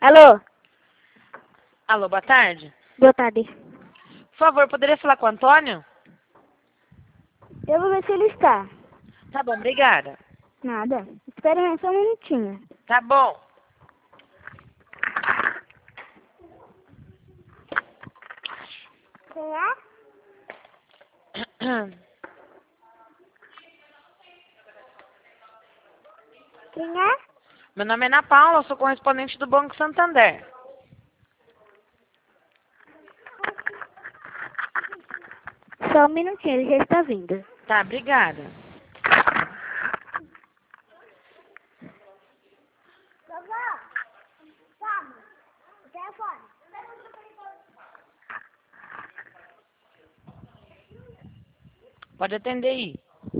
Alô? Alô, boa tarde. Boa tarde. Por favor, poderia falar com o Antônio? Eu vou ver se ele está. Tá bom, obrigada. Nada. Espera aí só um minutinho. Tá bom. Quem é? Quem é? Meu nome é Ana Paula, sou correspondente do Banco Santander. Só um minutinho, ele já está vindo. Tá, obrigada. Vovó, calma. O telefone. Pode atender aí.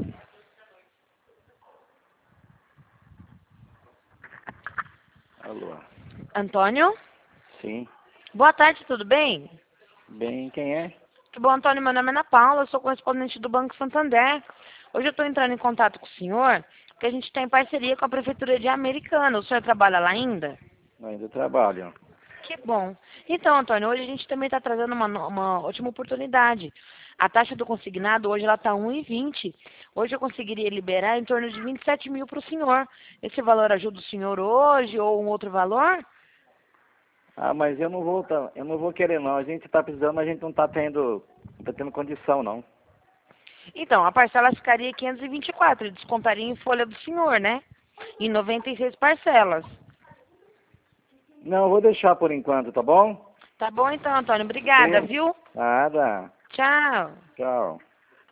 Alô? Antônio? Sim. Boa tarde, tudo bem? Bem, quem é? Tudo bom, Antônio? Meu nome é Ana Paula, sou correspondente do Banco Santander. Hoje eu estou entrando em contato com o senhor, porque a gente tem parceria com a Prefeitura de Americana. O senhor trabalha lá ainda? Eu ainda trabalho. Que bom. Então, Antônio, hoje a gente também está trazendo uma ótima oportunidade. A taxa do consignado hoje ela está 1,20. Hoje eu conseguiria liberar em torno de 27 mil para o senhor. Esse valor ajuda o senhor hoje ou um outro valor? Ah, mas eu não vou querer não. A gente tá precisando, mas a gente não tá tendo condição não. Então, a parcela ficaria 524 e descontaria em folha do senhor, né? Em 96 parcelas. Não, eu vou deixar por enquanto, tá bom? Tá bom então, Antônio. Obrigada, Sim. viu? Nada. Tchau. Tchau.